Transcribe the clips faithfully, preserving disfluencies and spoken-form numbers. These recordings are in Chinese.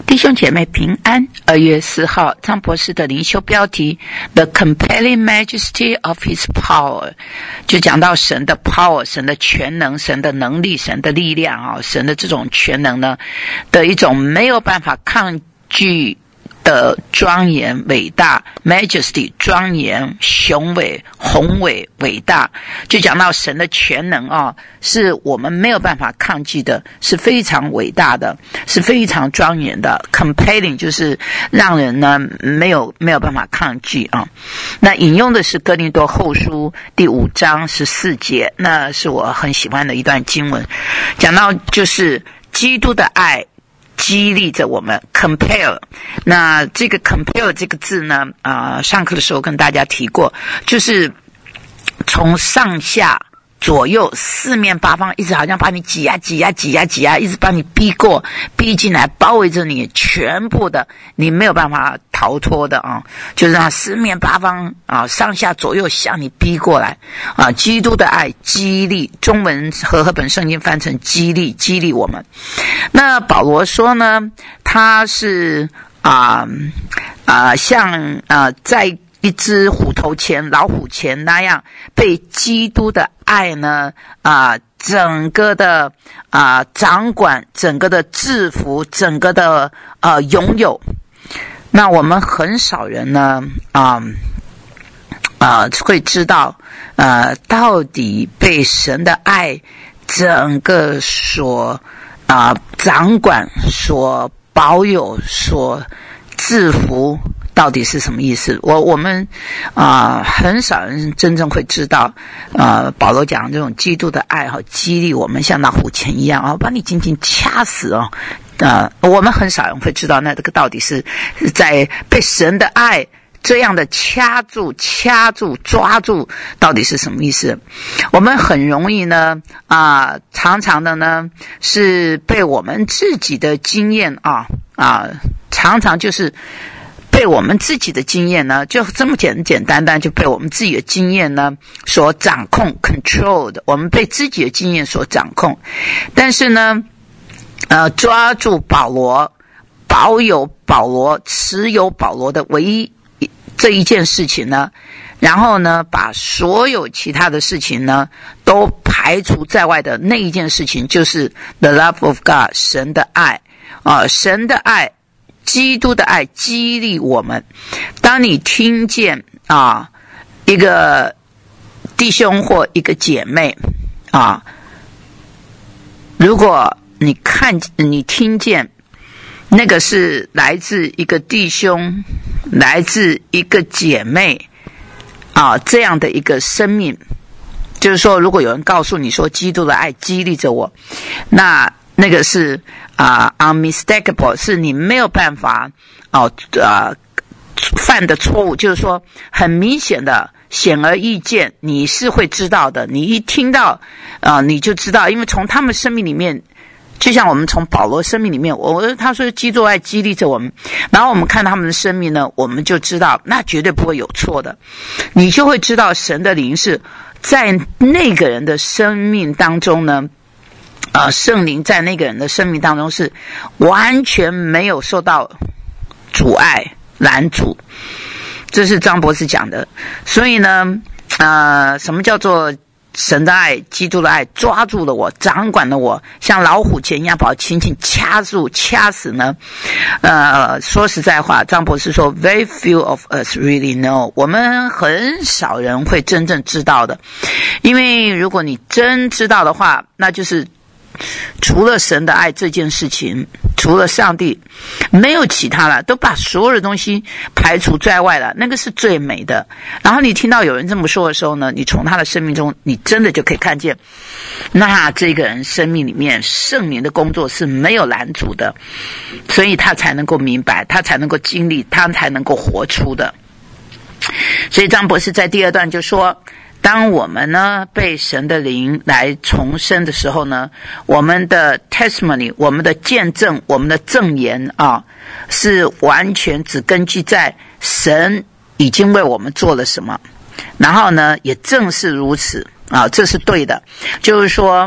弟兄姐妹平安。二月四号，张博士的灵修标题 The Compelling Majesty of His Power， 就讲到神的 power， 神的全能，神的能力，神的力量啊，神的这种全能呢的一种没有办法抗拒的庄严伟大 majesty 庄严雄伟宏伟伟大，就讲到神的全能啊，是我们没有办法抗拒的，是非常伟大的，是非常庄严的。 compelling 就是让人呢没有没有办法抗拒啊。那引用的是哥林多后书第五章十四节，那是我很喜欢的一段经文，讲到就是基督的爱激励着我们 compel。 那这个 compel 这个字呢啊、呃，上课的时候跟大家提过，就是从上下左右四面八方一直好像把你挤呀挤呀挤呀挤呀，一直把你逼过逼进来，包围着你，全部的你没有办法逃脱的啊，就是让四面八方啊上下左右向你逼过来啊。基督的爱激励，中文和合本圣经翻成激励，激励我们。那保罗说呢，他是啊啊像啊在一只虎头前老虎前那样被基督的爱呢啊整个的啊掌管，整个的制服，整个的呃拥有。那我们很少人呢啊啊会知道呃到底被神的爱整个所啊掌管，所保有，所制服到底是什么意思。我我们啊、呃、很少人真正会知道呃保罗讲这种基督的爱哈，激励我们像那虎钳一样啊，把你紧紧掐死哦。呃我们很少人会知道那这个到底是在被神的爱这样的掐住掐住抓住到底是什么意思。我们很容易呢啊、呃、常常的呢是被我们自己的经验啊啊常常就是被我们自己的经验呢，就这么简简单单就被我们自己的经验呢所掌控 controlled， 我们被自己的经验所掌控。但是呢呃抓住保罗，保有保罗，持有保罗的唯一这一件事情呢，然后呢把所有其他的事情呢都排除在外的那一件事情，就是 the love of God， 神的爱啊、呃，神的爱，基督的爱激励我们。当你听见啊一个弟兄或一个姐妹啊，如果你看你听见那个是来自一个弟兄，来自一个姐妹啊这样的一个生命，就是说如果有人告诉你说基督的爱激励着我，那那个是啊、uh, unmistakable， 是你没有办法哦呃犯的错误，就是说很明显的显而易见，你是会知道的。你一听到啊、呃、你就知道，因为从他们生命里面，就像我们从保罗生命里面，我他说基督爱激励着我们，然后我们看他们的生命呢，我们就知道那绝对不会有错的。你就会知道神的灵是在那个人的生命当中呢呃，圣灵在那个人的生命当中是完全没有受到阻碍拦阻，这是张博士讲的。所以呢呃，什么叫做神的爱，基督的爱抓住了我，掌管了我，像老虎钳一样把我轻轻掐住掐死呢？呃，说实在话，张博士说 very few of us really know， 我们很少人会真正知道的。因为如果你真知道的话，那就是除了神的爱这件事情，除了上帝没有其他了，都把所有的东西排除在外了，那个是最美的。然后你听到有人这么说的时候呢，你从他的生命中你真的就可以看见，那这个人生命里面圣灵的工作是没有拦阻的，所以他才能够明白，他才能够经历，他才能够活出的。所以张博士在第二段就说，当我们呢被神的灵来重生的时候呢，我们的 testimony， 我们的见证，我们的证言啊，是完全只根据在神已经为我们做了什么。然后呢，也正是如此啊，这是对的。就是说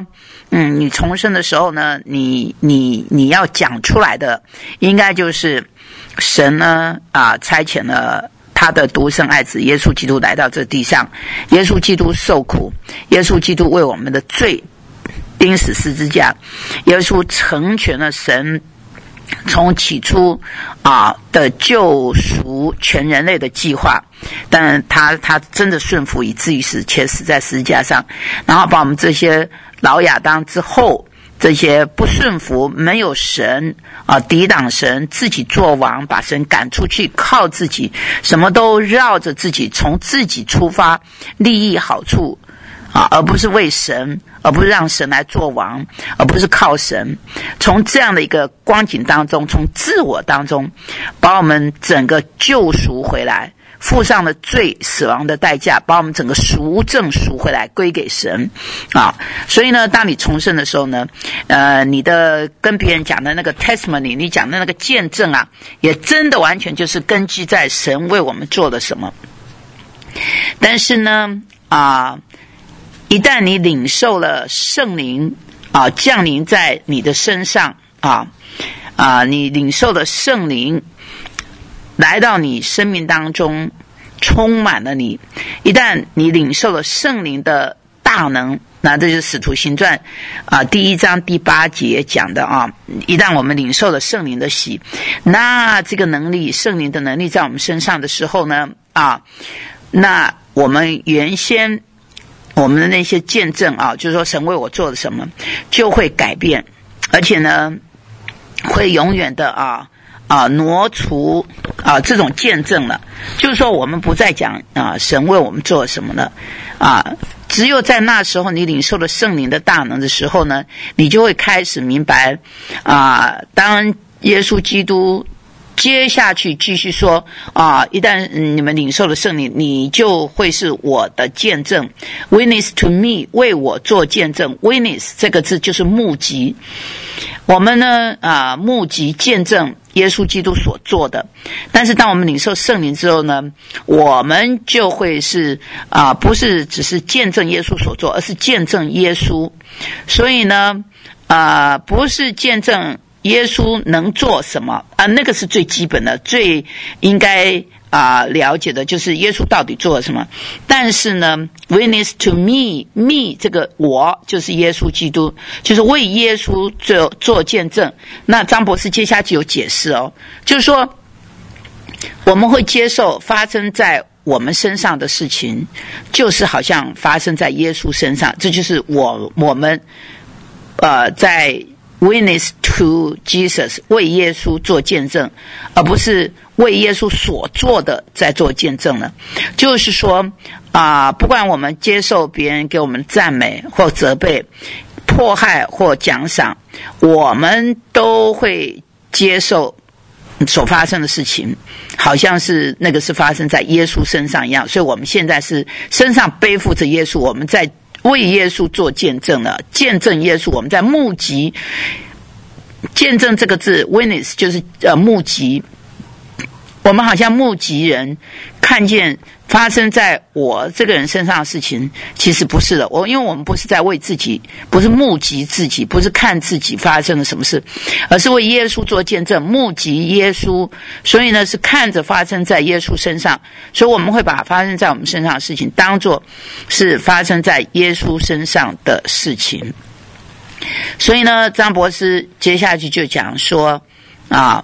嗯，你重生的时候呢，你你你要讲出来的，应该就是神呢啊差遣了他的独生爱子耶稣基督来到这地上，耶稣基督受苦，耶稣基督为我们的罪钉死十字架，耶稣成全了神从起初啊的救赎全人类的计划，但他他真的顺服以至于死，且死在十字架上，然后把我们这些老亚当之后这些不顺服没有神啊抵挡神自己作王，把神赶出去，靠自己什么都绕着自己，从自己出发利益好处啊，而不是为神，而不是让神来做王，而不是靠神。从这样的一个光景当中，从自我当中把我们整个救赎回来，付上了罪死亡的代价，把我们整个赎证赎回来归给神啊。所以呢，当你重生的时候呢，呃，你的跟别人讲的那个 testimony， 你讲的那个见证啊，也真的完全就是根基在神为我们做了什么。但是呢啊，一旦你领受了圣灵啊降临在你的身上啊啊，你领受了圣灵来到你生命当中，充满了你。一旦你领受了圣灵的大能，那这就是使徒行传啊第一章第八节讲的啊。一旦我们领受了圣灵的洗，那这个能力，圣灵的能力在我们身上的时候呢啊，那我们原先我们的那些见证啊，就是说神为我做了什么，就会改变，而且呢，会永远的啊啊挪除啊这种见证了。就是说，我们不再讲啊神为我们做了什么了啊，只有在那时候你领受了圣灵的大能的时候呢，你就会开始明白啊，当耶稣基督接下去继续说啊，一旦你们领受了圣灵，你就会是我的见证 ，witness to me， 为我做见证。witness 这个字就是目击，我们呢啊目击见证耶稣基督所做的。但是当我们领受圣灵之后呢，我们就会是啊不是只是见证耶稣所做，而是见证耶稣。所以呢啊不是见证耶稣能做什么啊？那个是最基本的，最应该啊、呃、了解的，就是耶稣到底做了什么。但是呢 ，witness to me， me 这个我就是耶稣基督，就是为耶稣做做见证。那张博士接下去有解释哦，就是说我们会接受发生在我们身上的事情，就是好像发生在耶稣身上，这就是我我们呃在。witness to Jesus， 为耶稣做见证，而不是为耶稣所做的在做见证了。就是说啊、呃，不管我们接受别人给我们赞美或责备、迫害或奖赏，我们都会接受所发生的事情，好像是那个是发生在耶稣身上一样。所以我们现在是身上背负着耶稣，我们在为耶稣做见证了，见证耶稣，我们在目击。见证这个字 witness 就是呃目击，我们好像目击人看见发生在我这个人身上的事情，其实不是的。我因为我们不是在为自己，不是目击自己，不是看自己发生了什么事，而是为耶稣做见证，目击耶稣。所以呢，是看着发生在耶稣身上，所以我们会把发生在我们身上的事情当作是发生在耶稣身上的事情。所以呢，张博士接下去就讲说啊，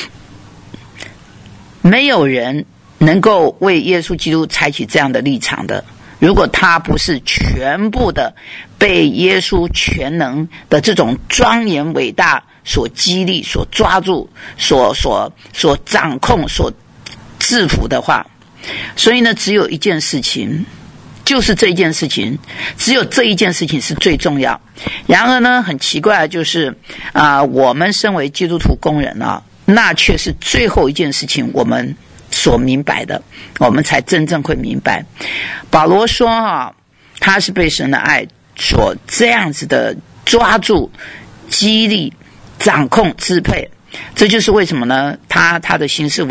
没有人能够为耶稣基督采取这样的立场的，如果他不是全部的被耶稣全能的这种庄严伟大所激励、所抓住、所所所掌控、所制服的话。所以呢，只有一件事情，就是这一件事情，只有这一件事情是最重要。然而呢，很奇怪的就是啊、呃，我们身为基督徒工人啊，那却是最后一件事情我们所明白的，我们才真正会明白。保罗说啊，他是被神的爱所这样子的抓住、激励、掌控、支配。这就是为什么呢？他他的行事为人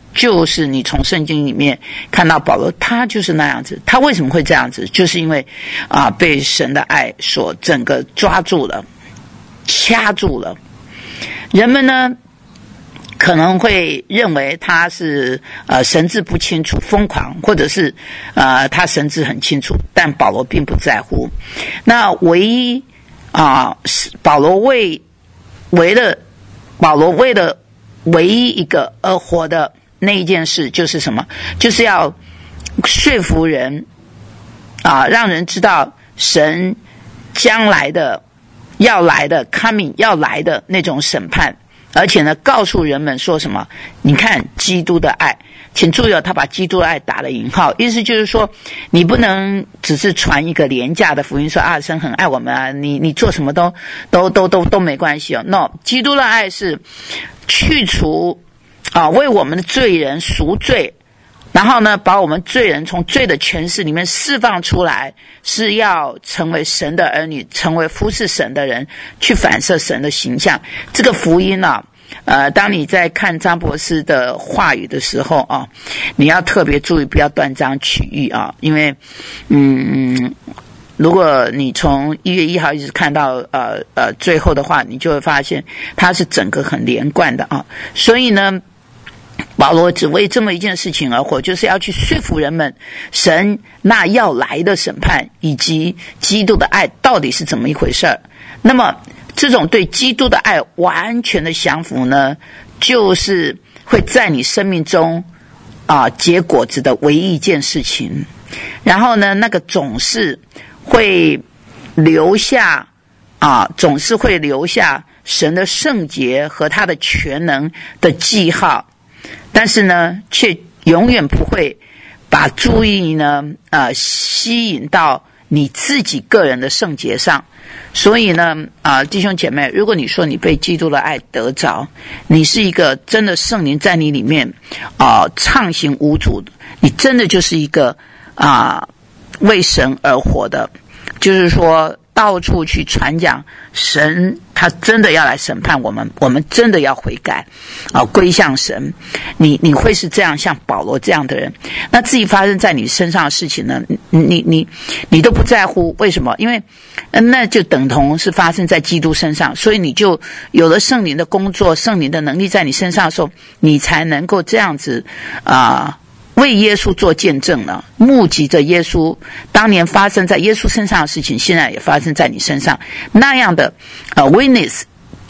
就是你从圣经里面看到保罗，他就是那样子。他为什么会这样子？就是因为啊，被神的爱所整个抓住了，掐住了。人们呢可能会认为他是呃神志不清楚、疯狂，或者是呃他神志很清楚，但保罗并不在乎。那唯一啊，保罗为为了保罗为了唯一一个而活的那一件事就是什么？就是要说服人啊，让人知道神将来的要来的 coming 要来的那种审判，而且呢告诉人们说什么？你看基督的爱，请注意哦，他把基督的爱打了引号，意思就是说你不能只是传一个廉价的福音说啊神很爱我们啊，你你做什么都都都都都没关系哦。no， 基督的爱是去除啊，为我们的罪人赎罪，然后呢把我们罪人从罪的权势里面释放出来，是要成为神的儿女，成为服侍神的人，去反射神的形象。这个福音啊，呃，当你在看张博士的话语的时候啊，你要特别注意不要断章取义啊，因为嗯如果你从一月一号一直看到呃呃最后的话，你就会发现它是整个很连贯的啊。所以呢保罗只为这么一件事情而活，就是要去说服人们神那要来的审判以及基督的爱到底是怎么一回事。那么这种对基督的爱完全的降服呢，就是会在你生命中啊结果子的唯一一件事情。然后呢那个总是会留下啊总是会留下神的圣洁和他的全能的记号，但是呢却永远不会把注意呢呃吸引到你自己个人的圣洁上。所以呢啊、呃，弟兄姐妹，如果你说你被基督的爱得着，你是一个真的圣灵在你里面啊、呃、畅行无阻，你真的就是一个啊、呃、为神而活的，就是说到处去传讲神他真的要来审判我们，我们真的要悔改啊，归向神。你你会是这样像保罗这样的人，那自己发生在你身上的事情呢，你你你你都不在乎，为什么？因为那就等同是发生在基督身上，所以你就有了圣灵的工作，圣灵的能力在你身上的时候，你才能够这样子啊、呃、为耶稣做见证了，目击着耶稣当年发生在耶稣身上的事情，现在也发生在你身上，那样的呃 witness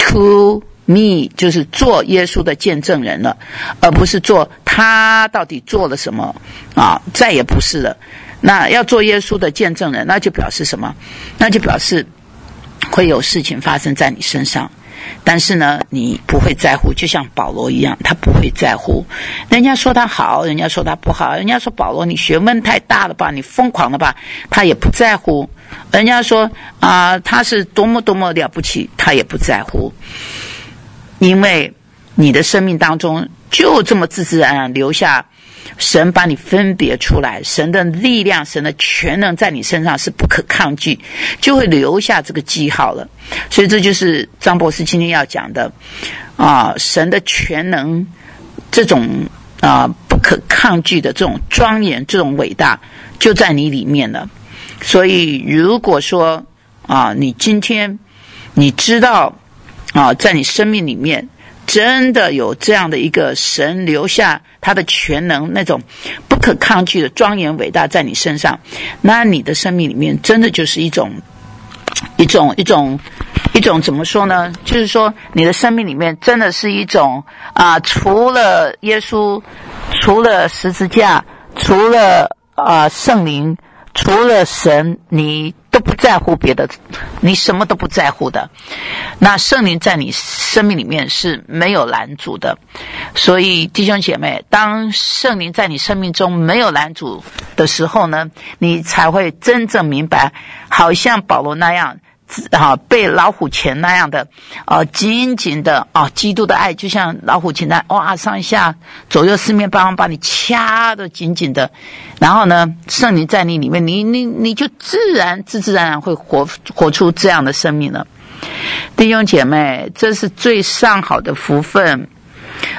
to me， 就是做耶稣的见证人了，而不是做他到底做了什么啊，再也不是了。那要做耶稣的见证人，那就表示什么？那就表示会有事情发生在你身上，但是呢你不会在乎，就像保罗一样，他不会在乎人家说他好，人家说他不好，人家说保罗你学问太大了吧，你疯狂了吧，他也不在乎。人家说啊、呃、他是多么多么了不起，他也不在乎。因为你的生命当中就这么自自然然留下神把你分别出来，神的力量，神的全能在你身上是不可抗拒，就会留下这个记号了。所以这就是张博士今天要讲的啊，神的全能这种啊不可抗拒的这种庄严，这种伟大就在你里面了。所以如果说啊你今天你知道啊在你生命里面真的有这样的一个神留下他的全能，那种不可抗拒的庄严伟大在你身上，那你的生命里面真的就是一种一种一种一种怎么说呢，就是说你的生命里面真的是一种啊、呃，除了耶稣，除了十字架，除了啊、呃、圣灵，除了神，你都不在乎别的，你什么都不在乎的。那圣灵在你生命里面是没有拦阻的。所以弟兄姐妹，当圣灵在你生命中没有拦阻的时候呢，你才会真正明白，好像保罗那样啊，被老虎钳那样的啊，紧紧的啊，基督的爱就像老虎钳的，哇，上下左右四面八方把你掐得紧紧的，然后呢，圣灵在你里面，你你你就自然自自然然会活活出这样的生命了。弟兄姐妹，这是最上好的福分。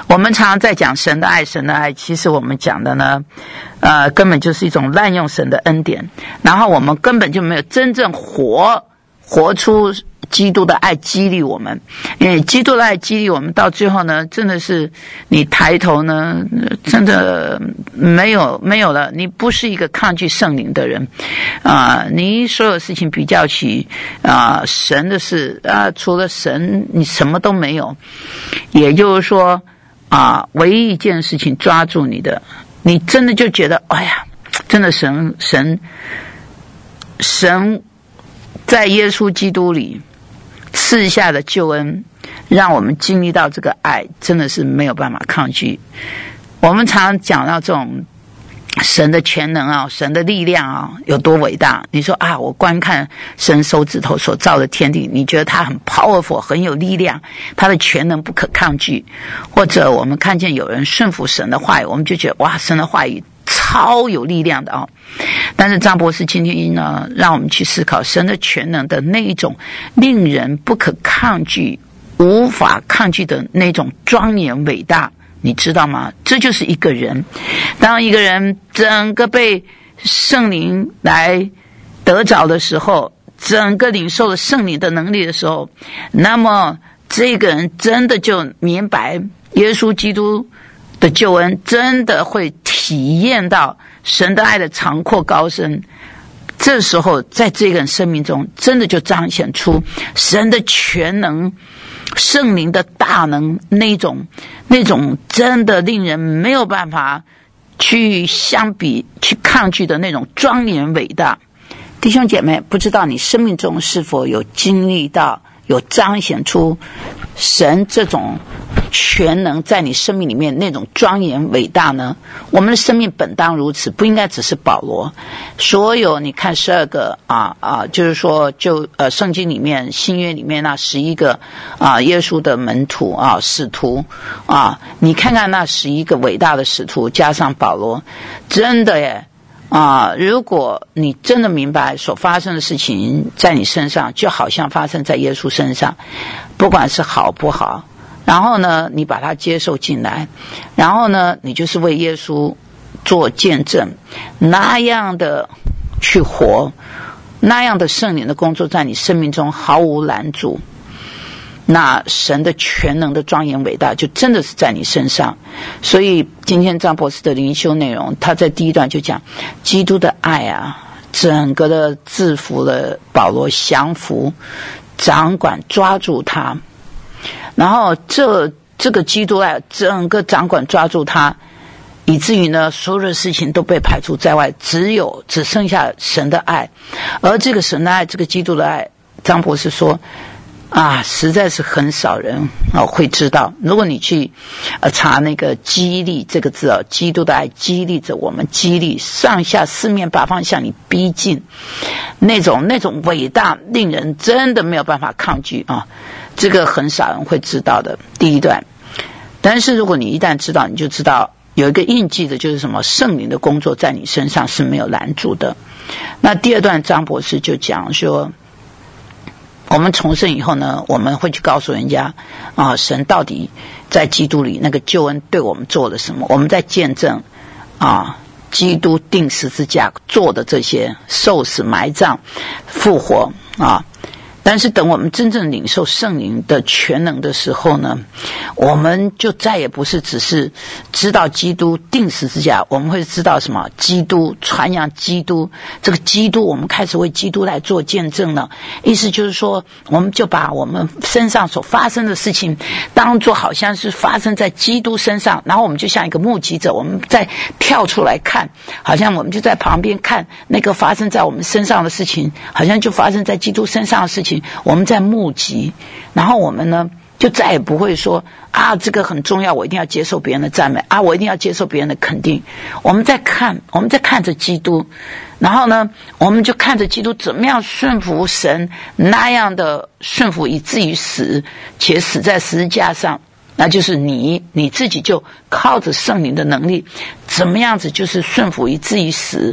我们常常在讲神的爱，神的爱，其实我们讲的呢，呃，根本就是一种滥用神的恩典，然后我们根本就没有真正活活出基督的爱激励我们，因为基督的爱激励我们，到最后呢，真的是你抬头呢，真的没有没有了，你不是一个抗拒圣灵的人啊、呃！你所有事情比较起啊、呃、神的事啊、呃，除了神你什么都没有。也就是说啊、呃，唯一一件事情抓住你的，你真的就觉得哎呀，真的神神神在耶稣基督里赐下的救恩，让我们经历到这个爱，真的是没有办法抗拒。我们常常讲到这种神的全能啊，神的力量啊，有多伟大。你说啊，我观看神手指头所造的天地，你觉得他很 powerful， 很有力量，他的全能不可抗拒。或者我们看见有人顺服神的话语，我们就觉得哇，神的话语超有力量的啊！但是张博士今天呢，让我们去思考神的全能的那一种令人不可抗拒、无法抗拒的那种庄严伟大，你知道吗？这就是一个人，当一个人整个被圣灵来得着的时候，整个领受了圣灵的能力的时候，那么这个人真的就明白耶稣基督的救恩，真的会体验到神的爱的长阔高深。这时候在这个人生命中，真的就彰显出神的全能、圣灵的大能，那种那种真的令人没有办法去相比、去抗拒的那种庄严伟大。弟兄姐妹，不知道你生命中是否有经历到、有彰显出神这种全能在你生命里面那种庄严伟大呢？我们的生命本当如此，不应该只是保罗。所有你看十二个啊啊，就是说就呃圣经里面新约里面那十一个啊耶稣的门徒啊使徒啊，你看看那十一个伟大的使徒加上保罗，真的耶啊！如果你真的明白所发生的事情在你身上就好像发生在耶稣身上，不管是好不好，然后呢你把它接受进来，然后呢你就是为耶稣做见证，那样的去活，那样的圣灵的工作在你生命中毫无拦阻，那神的全能的庄严伟大就真的是在你身上。所以今天张博士的灵修内容，他在第一段就讲基督的爱啊，整个的制服了保罗，降服、掌管、抓住他，然后这这个基督爱整个掌管抓住他，以至于呢所有的事情都被排除在外，只有只剩下神的爱。而这个神的爱，这个基督的爱，张博士说啊，实在是很少人啊会知道。如果你去呃查那个激励这个字啊，基督的爱激励着我们，激励上下四面八方向你逼近，那种那种伟大，令人真的没有办法抗拒啊。这个很少人会知道的第一段。但是如果你一旦知道，你就知道有一个印记的，就是什么，圣灵的工作在你身上是没有拦阻的。那第二段张博士就讲说，我们重生以后呢，我们会去告诉人家啊，神到底在基督里那个救恩对我们做了什么，我们在见证啊基督钉十字架做的这些受死、埋葬、复活啊。但是等我们真正领受圣灵的全能的时候呢，我们就再也不是只是知道基督钉十字架，我们会知道什么？基督，传扬基督，这个基督我们开始为基督来做见证了。意思就是说，我们就把我们身上所发生的事情当作好像是发生在基督身上，然后我们就像一个目击者，我们再跳出来看，好像我们就在旁边看那个发生在我们身上的事情，好像就发生在基督身上的事情，我们在目击，然后我们呢就再也不会说啊这个很重要，我一定要接受别人的赞美啊，我一定要接受别人的肯定。我们在看，我们在看着基督，然后呢我们就看着基督怎么样顺服神，那样的顺服以至于死，且死在十字架上。那就是你你自己就靠着圣灵的能力，怎么样子就是顺服以至于死，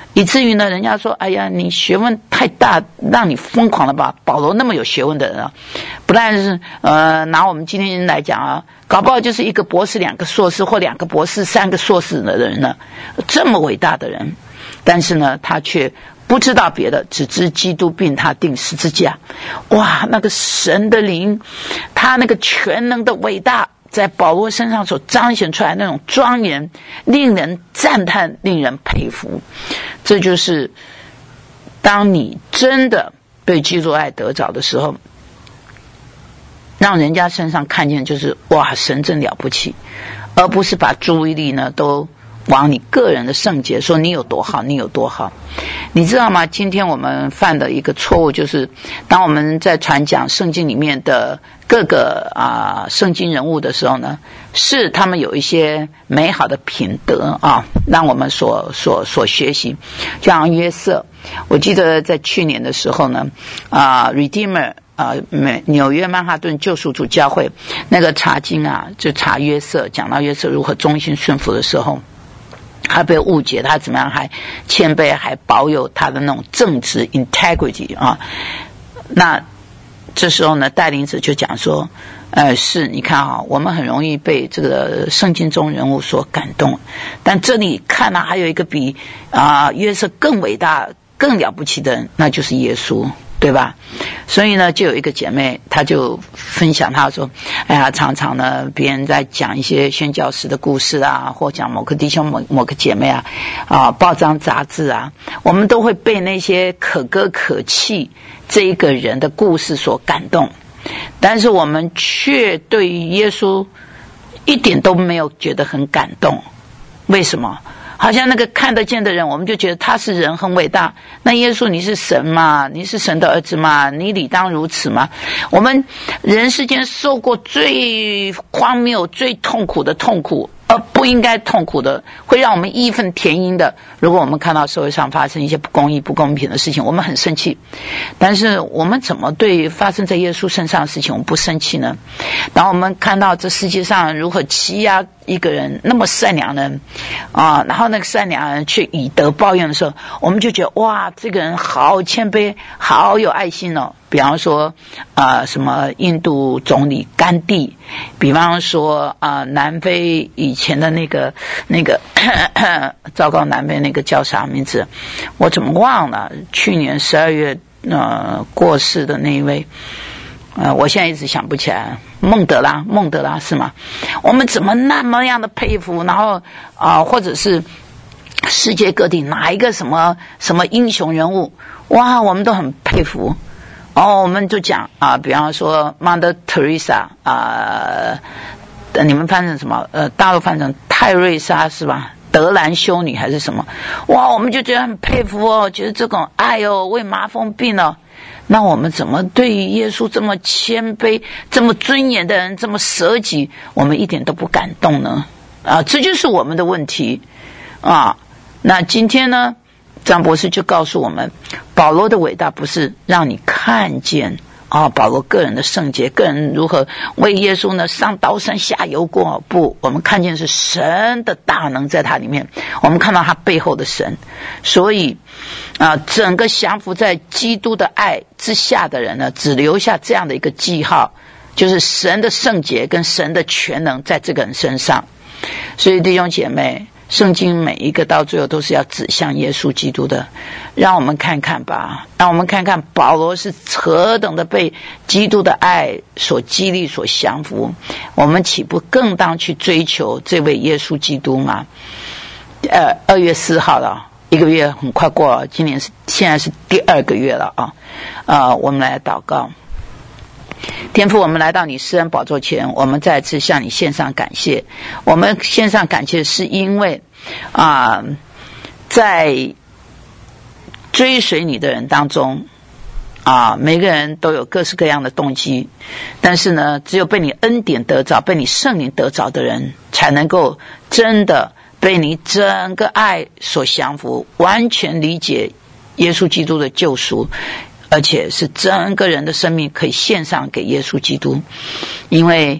以至于呢，人家说：“哎呀，你学问太大，让你疯狂了吧？”保罗那么有学问的人啊，不但是呃，拿我们今天来讲啊，搞不好就是一个博士、两个硕士，或两个博士、三个硕士的人呢，这么伟大的人，但是呢，他却不知道别的，只知基督并他钉十字架。哇，那个神的灵，他那个全能的伟大，在保罗身上所彰显出来那种庄严，令人赞叹，令人佩服。这就是当你真的被基督爱得着的时候，让人家身上看见就是哇，神真了不起，而不是把注意力呢都往你个人的圣洁，说你有多好，你有多好。你知道吗？今天我们犯的一个错误就是，当我们在传讲圣经里面的各个啊圣经人物的时候呢，是他们有一些美好的品德啊，让我们所所所学习。就像约瑟，我记得在去年的时候呢，啊 Redeemer。啊，美纽约曼哈顿救赎主教会那个查经啊，就查约瑟，讲到约瑟如何忠心顺服的时候，他被误解，他怎么样还谦卑，还保有他的那种正直 integrity 啊。那这时候呢，带领者就讲说，呃，是你看啊，我们很容易被这个圣经中人物所感动，但这里看啊，还有一个比啊约瑟更伟大、更了不起的人，那就是耶稣。对吧？所以呢，就有一个姐妹，她就分享，她说：“哎呀，常常呢，别人在讲一些宣教士的故事啊，或讲某个弟兄、某某个姐妹啊，啊，报章杂志啊，我们都会被那些可歌可泣这一个人的故事所感动，但是我们却对于耶稣一点都没有觉得很感动。为什么？”好像那个看得见的人，我们就觉得他是人很伟大。那耶稣，你是神嘛？你是神的儿子嘛？你理当如此嘛？我们人世间受过最荒谬、最痛苦的痛苦，而不应该痛苦的，会让我们义愤填膺的。如果我们看到社会上发生一些不公义、不公平的事情，我们很生气。但是我们怎么对发生在耶稣身上的事情我们不生气呢？当我们看到这世界上如何欺压一个人那么善良的人啊，然后那个善良人却以德报怨的时候，我们就觉得哇，这个人好谦卑，好有爱心哦。比方说啊、呃，什么印度总理甘地，比方说啊、呃，南非以前的那个那个咳咳糟糕，南非那个叫啥名字？我怎么忘了？去年十二月呃过世的那一位。呃，我现在一直想不起来，孟德拉，孟德拉是吗？我们怎么那么样的佩服？然后啊、呃，或者是世界各地哪一个什么什么英雄人物，哇，我们都很佩服。哦，我们就讲啊、呃，比方说 Mother Teresa 啊、呃，你们翻成什么？呃，大陆翻成泰瑞莎是吧？德兰修女还是什么？哇，我们就觉得很佩服哦，觉得这种爱哦，为麻风病哦。那我们怎么对于耶稣这么谦卑、这么尊严的人，这么舍己，我们一点都不感动呢？啊，这就是我们的问题啊。那今天呢，张博士就告诉我们，保罗的伟大不是让你看见啊，保罗个人的圣洁，个人如何为耶稣呢上刀山下油锅，不，我们看见是神的大能在他里面，我们看到他背后的神。所以啊，整个降服在基督的爱之下的人呢，只留下这样的一个记号，就是神的圣洁跟神的全能在这个人身上。所以弟兄姐妹，圣经每一个到最后都是要指向耶稣基督的，让我们看看吧，让我们看看保罗是何等的被基督的爱所激励、所降服，我们岂不更当去追求这位耶稣基督吗？呃，二月四号了，一个月很快过了，今年是现在是第二个月了啊，呃，我们来祷告。天父，我们来到你施恩宝座前，我们再次向你献上感谢。我们献上感谢是因为啊、呃，在追随你的人当中啊，每个人都有各式各样的动机，但是呢，只有被你恩典得着、被你圣灵得着的人，才能够真的被你整个爱所降服，完全理解耶稣基督的救赎，而且是整个人的生命可以献上给耶稣基督。因为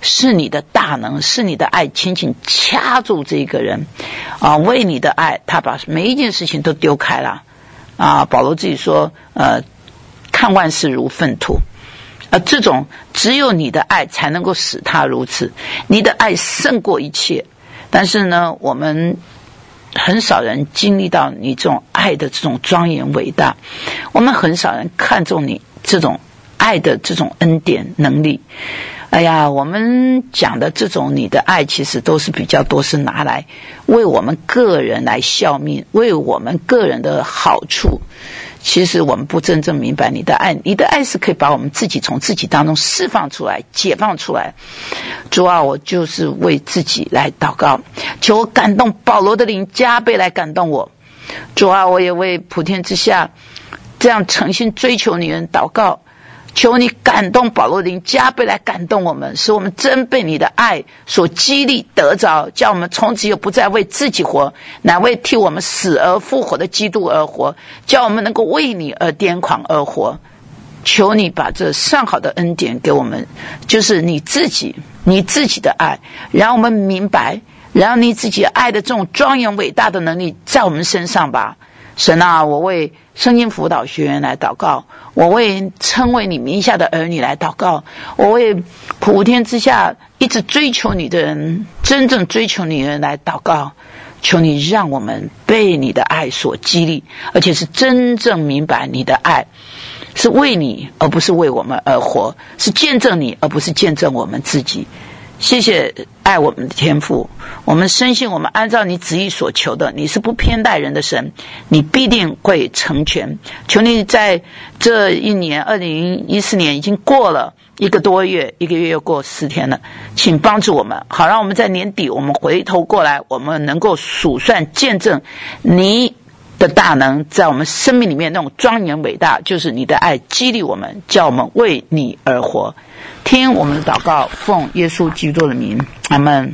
是你的大能，是你的爱紧紧掐住这个人啊，为你的爱他把每一件事情都丢开了啊。保罗自己说呃，看万事如粪土，呃，这种只有你的爱才能够使他如此，你的爱胜过一切。但是呢，我们很少人经历到你这种爱的这种庄严伟大，我们很少人看重你这种爱的这种恩典能力。哎呀，我们讲的这种你的爱其实都是比较多是拿来为我们个人来效命，为我们个人的好处。其实我们不真正明白你的爱，你的爱是可以把我们自己从自己当中释放出来，解放出来。主啊，我就是为自己来祷告，求我感动保罗的灵加倍来感动我。主啊，我也为普天之下这样诚心追求你的人祷告，求你感动保罗的灵加倍来感动我们，使我们真被你的爱所激励得着，叫我们从此又不再为自己活，乃为替我们死而复活的基督而活，叫我们能够为你而癫狂而活。求你把这上好的恩典给我们，就是你自己你自己的爱，让我们明白，让你自己爱的这种庄严伟大的能力在我们身上吧。神啊，我为圣经辅导学员来祷告，我为称为你名下的儿女来祷告，我为普天之下一直追求你的人，真正追求你的人来祷告。求你让我们被你的爱所激励，而且是真正明白你的爱是为你而不是为我们而活，是见证你而不是见证我们自己。谢谢爱我们的天父，我们深信我们按照你旨意所求的，你是不偏待人的神，你必定会成全。求你在这一年二零一四年已经过了一个多月，一个月又过十天了，请帮助我们，好让我们在年底我们回头过来，我们能够数算见证你的大能在我们生命里面那种庄严伟大，就是你的爱激励我们，叫我们为你而活。听我们的祷告，奉耶稣基督的名，阿们。